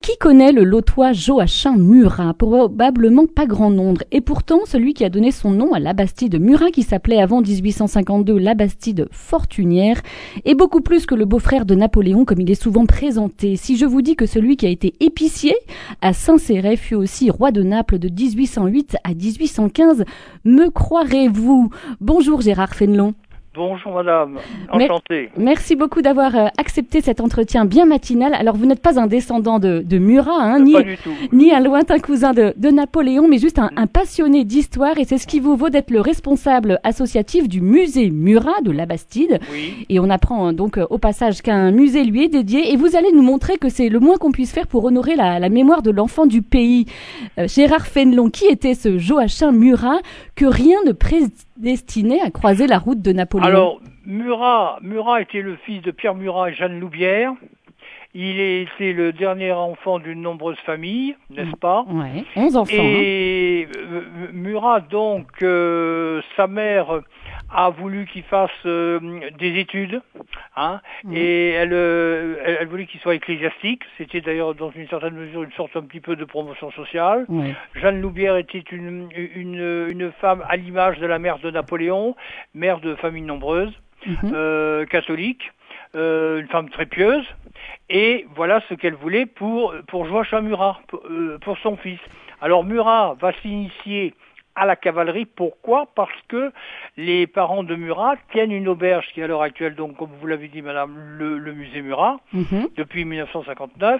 Qui connaît le lotois Joachim Murat? Probablement pas grand nombre. Et pourtant, celui qui a donné son nom à Labastide Murat, qui s'appelait avant 1852 Labastide Fortunière, est beaucoup plus que le beau-frère de Napoléon, comme il est souvent présenté. Si je vous dis que celui qui a été épicier à Saint-Céré fut aussi roi de Naples de 1808 à 1815, me croirez-vous? Bonjour Gérard Fénelon. Bonjour madame, enchanté. Merci beaucoup d'avoir accepté cet entretien bien matinal. Alors vous n'êtes pas un descendant de Murat, hein, pas du tout. Ni un lointain cousin de Napoléon, mais juste un passionné d'histoire, et c'est ce qui vous vaut d'être le responsable associatif du musée Murat de Labastide. Oui. Et on apprend donc au passage qu'un musée lui est dédié, et vous allez nous montrer que c'est le moins qu'on puisse faire pour honorer la mémoire de l'enfant du pays. Gérard Fénelon, qui était ce Joachim Murat que rien ne prédestinait à croiser la route de Napoléon? Alors, Murat était le fils de Pierre Murat et Jeanne Loubière. Il était le dernier enfant d'une nombreuse famille, n'est-ce pas? Ouais, 11 enfants. Et Murat, donc, sa mère a voulu qu'il fasse des études, hein, et elle voulait qu'il soit ecclésiastique. C'était d'ailleurs dans une certaine mesure une sorte un petit peu de promotion sociale. Ouais. Jeanne Loubière était une femme à l'image de la mère de Napoléon, mère de famille nombreuse, catholique, une femme très pieuse. Et voilà ce qu'elle voulait pour Joachim Murat, pour son fils. Alors Murat va s'initier à la cavalerie. Pourquoi? Parce que les parents de Murat tiennent une auberge qui est à l'heure actuelle, donc comme vous l'avez dit madame, le musée Murat, depuis 1959.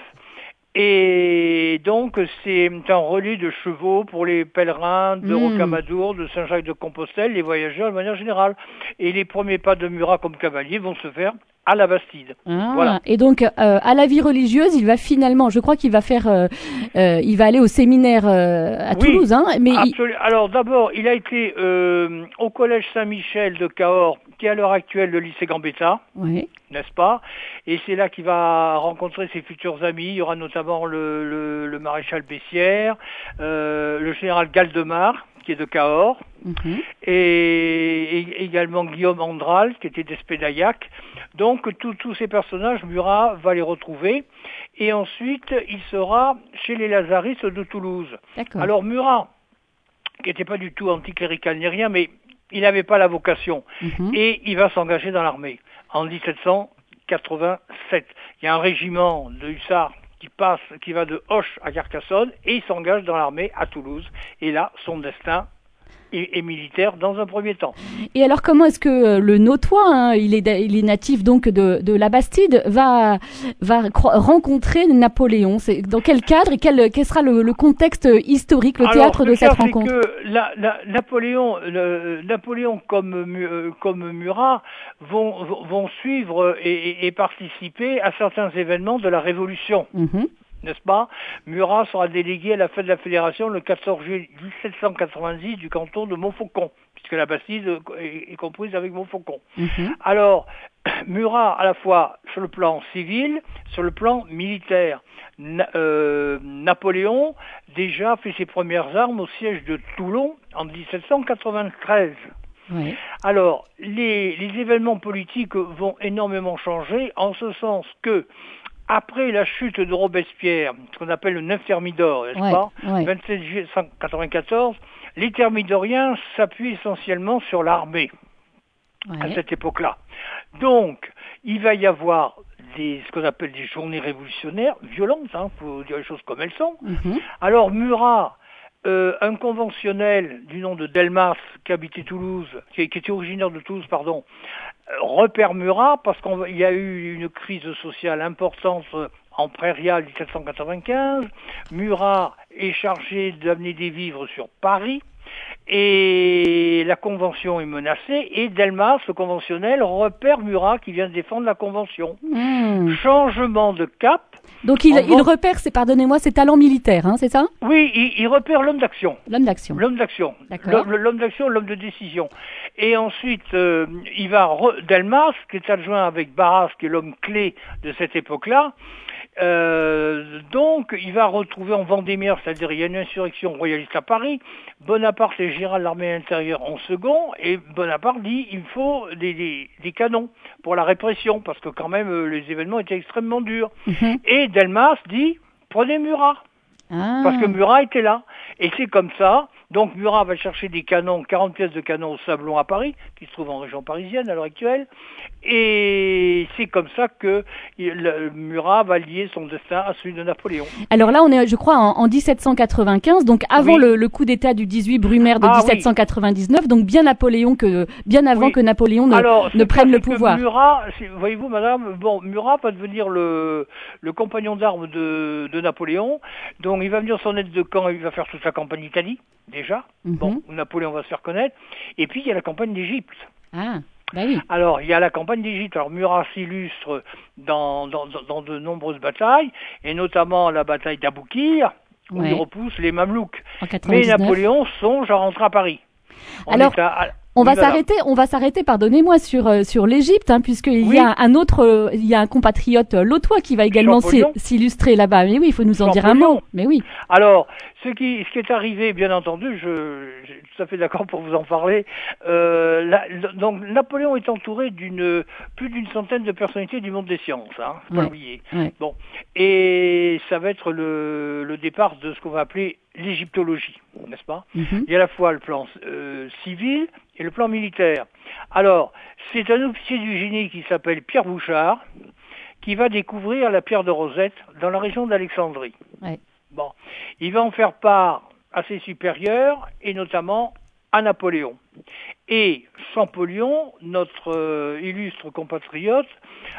Et donc c'est un relais de chevaux pour les pèlerins de Rocamadour, de Saint-Jacques-de-Compostelle, les voyageurs de manière générale. Et les premiers pas de Murat comme cavalier vont se faire à la Bastide. Voilà. Et donc à la vie religieuse, il va finalement, je crois qu'il va faire, il va aller au séminaire à Toulouse, hein. Mais alors d'abord, il a été au collège Saint-Michel de Cahors, qui est à l'heure actuelle le lycée Gambetta, n'est-ce pas? Et c'est là qu'il va rencontrer ses futurs amis. Il y aura notamment le maréchal Bessières, le général Galdemar, qui est de Cahors, et également Guillaume Andral, qui était d'Espédaillac. Donc tous ces personnages, Murat va les retrouver, et ensuite il sera chez les Lazaristes de Toulouse. D'accord. Alors Murat, qui n'était pas du tout anticlérical ni rien, mais il n'avait pas la vocation, et il va s'engager dans l'armée en 1787. Il y a un régiment de hussards qui va de Auch à Carcassonne, et il s'engage dans l'armée à Toulouse. Et là, son destin est militaire dans un premier temps. Et alors comment est-ce que le Notois, hein, il est natif donc de la Bastide, va rencontrer Napoléon? C'est dans quel cadre et quel sera le contexte historique, le théâtre de cette rencontre? Napoléon comme Murat vont suivre et participer à certains événements de la Révolution. N'est-ce pas? Murat sera délégué à la fête de la Fédération le 14 juillet 1790 du canton de Montfaucon, puisque la Bastide est comprise avec Montfaucon. Alors, Murat, à la fois sur le plan civil, sur le plan militaire. Napoléon déjà fait ses premières armes au siège de Toulon en 1793. Alors, les événements politiques vont énormément changer, en ce sens que après la chute de Robespierre, ce qu'on appelle le 9 Thermidor, n'est-ce pas, 27 juillet 1794, les Thermidoriens s'appuient essentiellement sur l'armée à cette époque-là. Donc, il va y avoir ce qu'on appelle des journées révolutionnaires, violentes, hein, faut dire les choses comme elles sont. Alors, Murat, un conventionnel du nom de Delmas, qui habitait Toulouse, qui était originaire de Toulouse, pardon, repère Murat parce qu'il y a eu une crise sociale importante en prairial 1795. Murat est chargé d'amener des vivres sur Paris et la convention est menacée, et Delmas, le conventionnel, repère Murat qui vient de défendre la convention. Changement de cap. Donc il repère, pardonnez-moi, ses talents militaires, hein, c'est ça? Oui, il repère l'homme d'action. L'homme d'action. D'accord. L'homme d'action, l'homme de décision. Et ensuite, il va Delmas, qui est adjoint avec Barras, qui est l'homme clé de cette époque-là. Donc, il va retrouver en Vendémiaire, c'est-à-dire il y a une insurrection royaliste à Paris. Bonaparte est général de l'armée intérieure en second, et Bonaparte dit il faut des canons pour la répression, parce que quand même les événements étaient extrêmement durs. Et Delmas dit Prenez Murat. Parce que Murat était là. Et c'est comme ça. Donc Murat va chercher des canons, 40 pièces de canon au Sablon à Paris, qui se trouve en région parisienne à l'heure actuelle. Et c'est comme ça que Murat va lier son destin à celui de Napoléon. Alors là, on est, je crois, en 1795, donc avant le coup d'État du 18 Brumaire de 1799, donc bien avant que Napoléon ne prenne le pouvoir. Murat, voyez-vous, madame, Murat va devenir le compagnon d'armes de Napoléon. Donc il va venir son aide de camp, il va faire toute la campagne d'Italie. Déjà, Napoléon va se faire connaître. Et puis, il y a la campagne d'Égypte. Ah, bah oui. Alors, il y a la campagne d'Égypte. Alors, Murat s'illustre dans de nombreuses batailles, et notamment la bataille d'Aboukir, où il repousse les Mamelouks. Mais Napoléon songe à rentrer à Paris. On va s'arrêter, pardonnez-moi, sur l'Égypte, puisqu'il y a il y a un compatriote lotois qui va également s'illustrer là-bas. Mais oui, il faut nous en dire un mot. Mais oui. Alors, ce qui est arrivé, bien entendu, je suis tout à fait d'accord pour vous en parler. Donc, Napoléon est entouré plus d'une centaine de personnalités du monde des sciences, faut pas l'oublier. Ouais. Bon, et ça va être le départ de ce qu'on va appeler l'égyptologie, n'est-ce pas? Il y a à la fois le plan civil et le plan militaire. Alors, c'est un officier du génie qui s'appelle Pierre Bouchard qui va découvrir la pierre de Rosette dans la région d'Alexandrie. Ouais. Bon, il va en faire part à ses supérieurs et notamment à Napoléon. Et Champollion, notre illustre compatriote,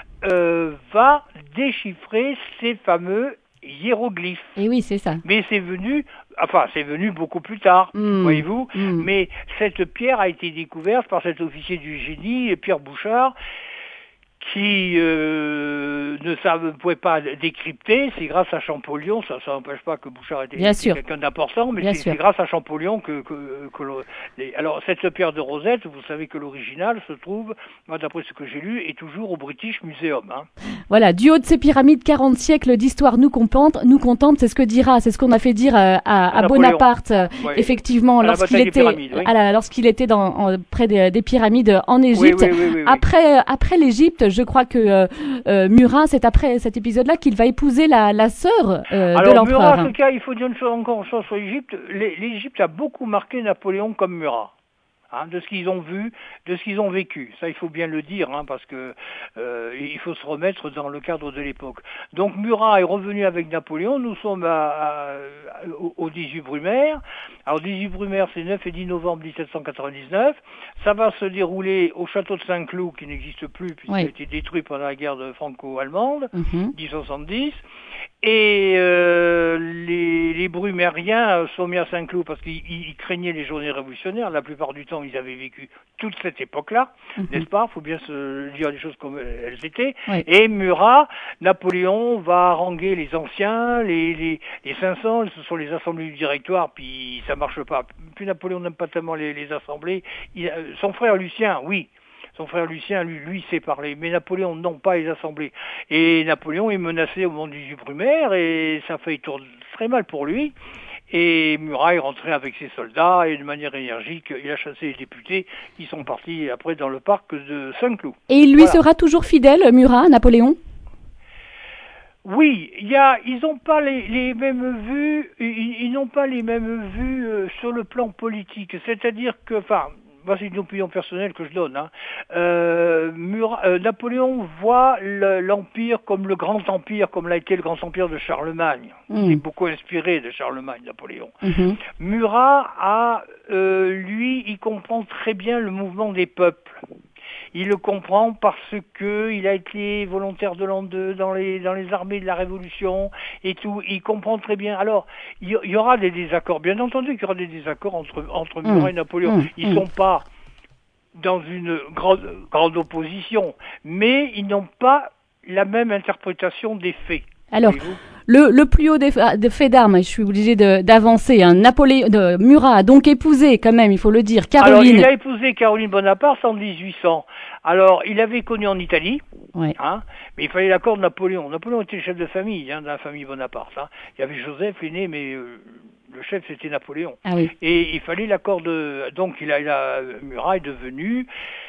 va déchiffrer ces fameux hiéroglyphes. Et oui, c'est ça. Mais c'est venu beaucoup plus tard, voyez-vous. Mais cette pierre a été découverte par cet officier du génie, Pierre Bouchard, qui ne pouvait pas décrypter. C'est grâce à Champollion, ça n'empêche pas que Bouchard était quelqu'un d'important, mais c'est grâce à Champollion alors cette pierre de Rosette, vous savez que l'original se trouve, moi d'après ce que j'ai lu, est toujours au British Museum. Voilà, du haut de ces pyramides, 40 siècles d'histoire nous contemple, c'est ce qu'on a fait dire à Bonaparte, effectivement, lorsqu'il était près des pyramides en Égypte. Oui. Après l'Égypte, je crois que Murat, c'est après cet épisode-là qu'il va épouser la sœur de l'empereur. Murat, en tout cas, il faut dire encore une chose sur l'Égypte. L'Égypte a beaucoup marqué Napoléon comme Murat. De ce qu'ils ont vu, de ce qu'ils ont vécu. Ça, il faut bien le dire, parce que il faut se remettre dans le cadre de l'époque. Donc Murat est revenu avec Napoléon. Nous sommes au 18 Brumaire. Alors 18 Brumaire, c'est 9 et 10 novembre 1799. Ça va se dérouler au château de Saint-Cloud, qui n'existe plus, puisqu'il a été détruit pendant la guerre franco-allemande, 1070. Et les Brumériens sont mis à Saint-Cloud parce qu'ils craignaient les journées révolutionnaires. La plupart du temps, ils avaient vécu toute cette époque-là, n'est-ce pas? Il faut bien se dire les choses comme elles étaient. Oui. Et Murat, Napoléon va haranguer les anciens, les 500, ce sont les assemblées du directoire, puis ça marche pas. Puis Napoléon n'aime pas tellement les assemblées. Son frère Lucien, oui. Son frère Lucien, lui sait parler, mais Napoléon, non, pas les assemblées. Et Napoléon est menacé au moment du 18 Brumaire, et ça fait tourner très mal pour lui. Et Murat est rentré avec ses soldats, et de manière énergique, il a chassé les députés qui sont partis après dans le parc de Saint-Cloud. Et il lui sera toujours fidèle, Murat, Napoléon ? Oui, ils n'ont pas les mêmes vues, ils n'ont pas les mêmes vues sur le plan politique. C'est-à-dire que, c'est une opinion personnelle que je donne. Napoléon voit l'Empire comme le grand empire, comme l'a été le grand empire de Charlemagne. Il est beaucoup inspiré de Charlemagne, Napoléon. Murat lui, il comprend très bien le mouvement des peuples. Il le comprend parce que il a été volontaire de l'an 2 dans les armées de la Révolution et tout. Il comprend très bien. Alors, il y aura des désaccords. Bien entendu qu'il y aura des désaccords entre Murat et Napoléon. Ils sont pas dans une grande opposition, mais ils n'ont pas la même interprétation des faits. Alors, le plus haut des faits d'armes, je suis obligée d'avancer. Murat a donc épousé, quand même, il faut le dire, Caroline. Alors, il a épousé Caroline Bonaparte en 1800. Alors, il l'avait connue en Italie, mais il fallait l'accord de Napoléon. Napoléon était le chef de famille, de la famille Bonaparte. Il y avait Joseph, l'aîné, mais le chef, c'était Napoléon. Ah oui. Et il fallait l'accord de... Donc, Murat est devenu...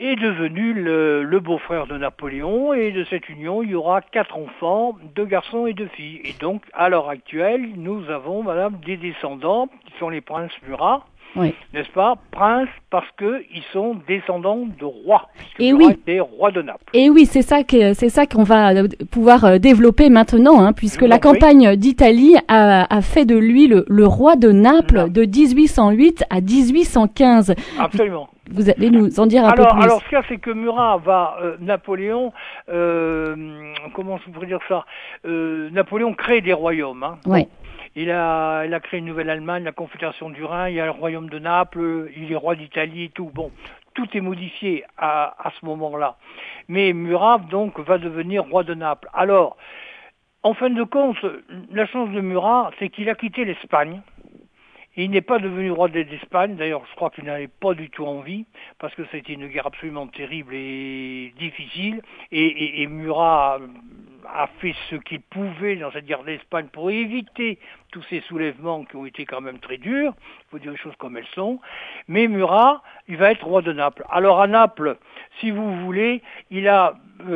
est devenu le beau-frère de Napoléon, et de cette union, il y aura 4 enfants, 2 garçons et 2 filles. Et donc, à l'heure actuelle, nous avons, madame, des descendants, qui sont les princes Murat, oui. N'est-ce pas? Princes, parce qu'ils sont descendants de rois, puisque et Murat était roi de Naples. Et oui, c'est ça qu'on va pouvoir développer maintenant, hein, puisque la campagne d'Italie a fait de lui le roi de Naples de 1808 à 1815. Absolument. Vous allez nous en dire un peu plus. Alors, ce qu'il y a, c'est que Murat Napoléon, comment je pourrais dire ça, Napoléon crée des royaumes. Hein. Ouais. Bon. Il a créé une nouvelle Allemagne, la Confédération du Rhin, il y a le royaume de Naples, il est roi d'Italie et tout. Bon, tout est modifié à ce moment-là. Mais Murat, donc, va devenir roi de Naples. Alors, en fin de compte, la chance de Murat, c'est qu'il a quitté l'Espagne. Il n'est pas devenu roi d'Espagne, d'ailleurs je crois qu'il n'avait pas du tout envie, parce que ça a été une guerre absolument terrible et difficile, et Murat a fait ce qu'il pouvait dans cette guerre d'Espagne pour éviter tous ces soulèvements qui ont été quand même très durs, il faut dire les choses comme elles sont, mais Murat, il va être roi de Naples. Alors à Naples, si vous voulez, il a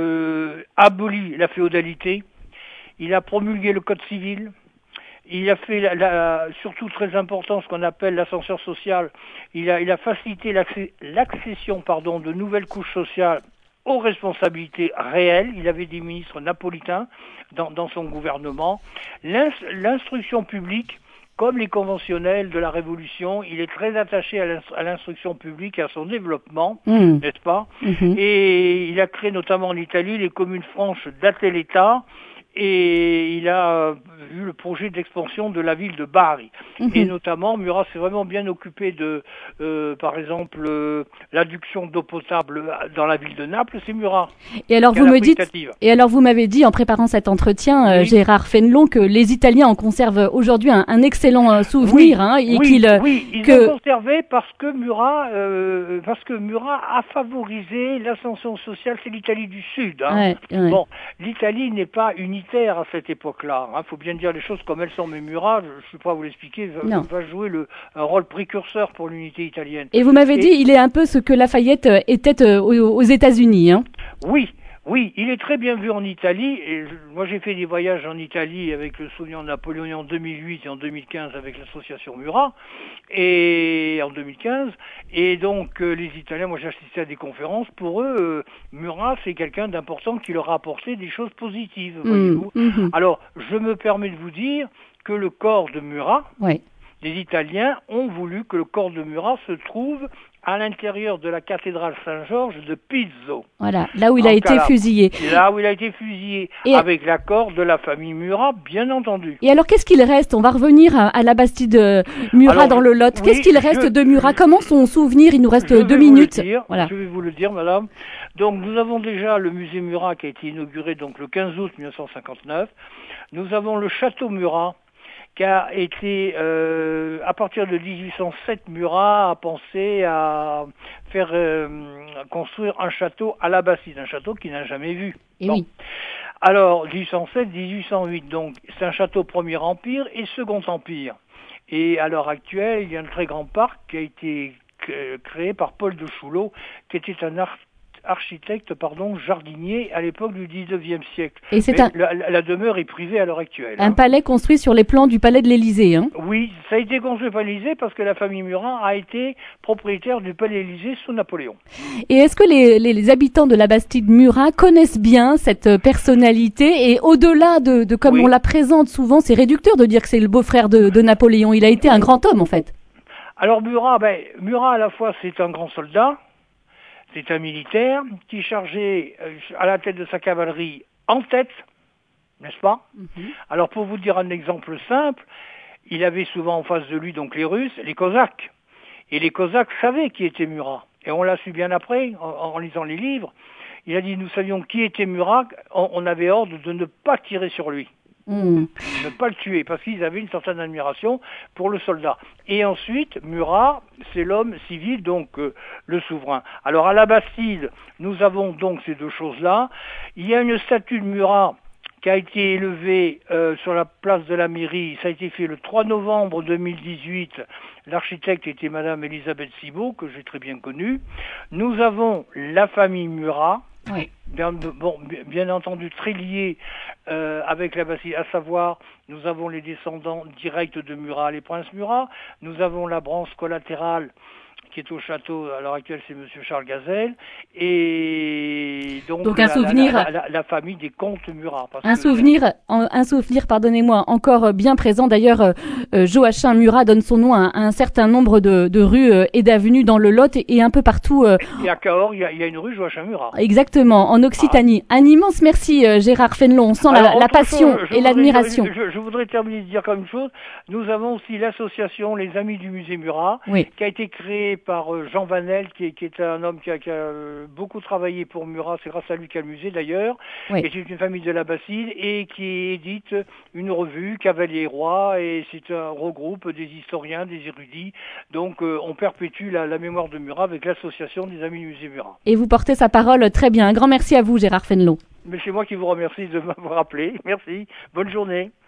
aboli la féodalité, il a promulgué le code civil, il a fait, surtout très important, ce qu'on appelle l'ascenseur social. Il a facilité l'accession de nouvelles couches sociales aux responsabilités réelles. Il avait des ministres napolitains dans son gouvernement. L'instruction publique, comme les conventionnels de la Révolution, il est très attaché à l'instruction publique et à son développement, n'est-ce pas? Et il a créé notamment en Italie les communes franches d'Ateleta, et il a eu le projet d'expansion de la ville de Bari. Et notamment, Murat s'est vraiment bien occupé de, par exemple, l'adduction d'eau potable dans la ville de Naples, c'est Murat. Et alors vous m'avez dit en préparant cet entretien, Gérard Fénelon, que les Italiens en conservent aujourd'hui un excellent souvenir, ils ont conservé parce que Murat a favorisé l'ascension sociale. C'est l'Italie du Sud. Hein. Ouais. Bon, l'Italie n'est pas unitaire à cette époque-là. Faut bien dire les choses comme elles sont. Mais Murat, je ne sais pas vous l'expliquer, va jouer un rôle précurseur pour l'unité italienne. Et vous m'avez dit, il est un peu ce que Lafayette était aux États-Unis. Hein. Oui, il est très bien vu en Italie. Et moi, j'ai fait des voyages en Italie avec le souvenir de Napoléon en 2008 et en 2015 avec l'association Murat, et en 2015. Et donc, les Italiens, moi j'ai assisté à des conférences. Pour eux, Murat, c'est quelqu'un d'important qui leur a apporté des choses positives. Voyez-vous. Alors, je me permets de vous dire que le corps de Murat, les Italiens ont voulu que le corps de Murat se trouve à l'intérieur de la cathédrale Saint-Georges de Pizzo. Voilà, là où il a été fusillé. Là où il a été fusillé, avec l'accord de la famille Murat, bien entendu. Et alors, qu'est-ce qu'il reste? On va revenir à la Bastide de Murat dans le Lot. Qu'est-ce qu'il reste de Murat? Comment son souvenir? Il nous reste 2 minutes. Je vais vous le dire, madame. Donc, nous avons déjà le musée Murat qui a été inauguré donc le 15 août 1959. Nous avons le château Murat, qui a été, à partir de 1807, Murat a pensé à faire construire un château à la Bastide, un château qu'il n'a jamais vu. Oui. Alors, 1807, 1808, donc c'est un château Premier Empire et Second Empire. Et à l'heure actuelle, il y a un très grand parc qui a été créé par Paul de Choulot, qui était un architecte jardinier à l'époque du 19e siècle. Et la demeure est privée à l'heure actuelle. Un palais construit sur les plans du palais de l'Élysée. Hein. Oui, ça a été construit par l'Élysée parce que la famille Murat a été propriétaire du palais de l'Élysée sous Napoléon. Et est-ce que les habitants de la Bastide Murat connaissent bien cette personnalité? Et au-delà de comme on la présente souvent, c'est réducteur de dire que c'est le beau-frère de Napoléon. Il a été un grand homme en fait. Alors Murat à la fois c'est un grand soldat, c'est un militaire qui chargeait à la tête de sa cavalerie en tête, n'est-ce pas? Alors pour vous dire un exemple simple, il avait souvent en face de lui donc les Russes, les Cosaques. Et les Cosaques savaient qui était Murat. Et on l'a su bien après, en lisant les livres. Il a dit, nous savions qui était Murat, on avait ordre de ne pas tirer sur lui. Ne pas le tuer, parce qu'ils avaient une certaine admiration pour le soldat. Et ensuite, Murat, c'est l'homme civil, donc le souverain. Alors à la Bastide, nous avons donc ces deux choses-là. Il y a une statue de Murat qui a été élevé sur la place de la mairie. Ça a été fait le 3 novembre 2018. L'architecte était Madame Elisabeth Cibot, que j'ai très bien connue. Nous avons la famille Murat. Oui. Bien entendu très lié avec la Bastide, à savoir, nous avons les descendants directs de Murat, les princes Murat, nous avons la branche collatérale qui est au château, à l'heure actuelle c'est Monsieur Charles Gazelle, et donc un souvenir, la famille des comtes Murat. Un souvenir, pardonnez-moi, encore bien présent. D'ailleurs, Joachim Murat donne son nom à un certain nombre de rues et d'avenues dans le Lot et un peu partout. Et à Cahors, il y a une rue Joachim Murat. Exactement, en Occitanie. Un immense merci Gérard Fénelon, on sent la passion et l'admiration. Je voudrais terminer de dire comme une chose, nous avons aussi l'association Les Amis du Musée Murat, qui a été créée par Jean Vanel, qui est un homme qui a beaucoup travaillé pour Murat, c'est grâce à lui qu'il y a le musée d'ailleurs, et c'est une famille de la Bastide, et qui édite une revue, Cavalier et Roi, et c'est un regroupe des historiens, des érudits, donc on perpétue la mémoire de Murat avec l'association des Amis du Musée Murat. Et vous portez sa parole très bien, un grand merci à vous Gérard Fénelon. Mais c'est moi qui vous remercie de m'avoir appelé, merci, bonne journée.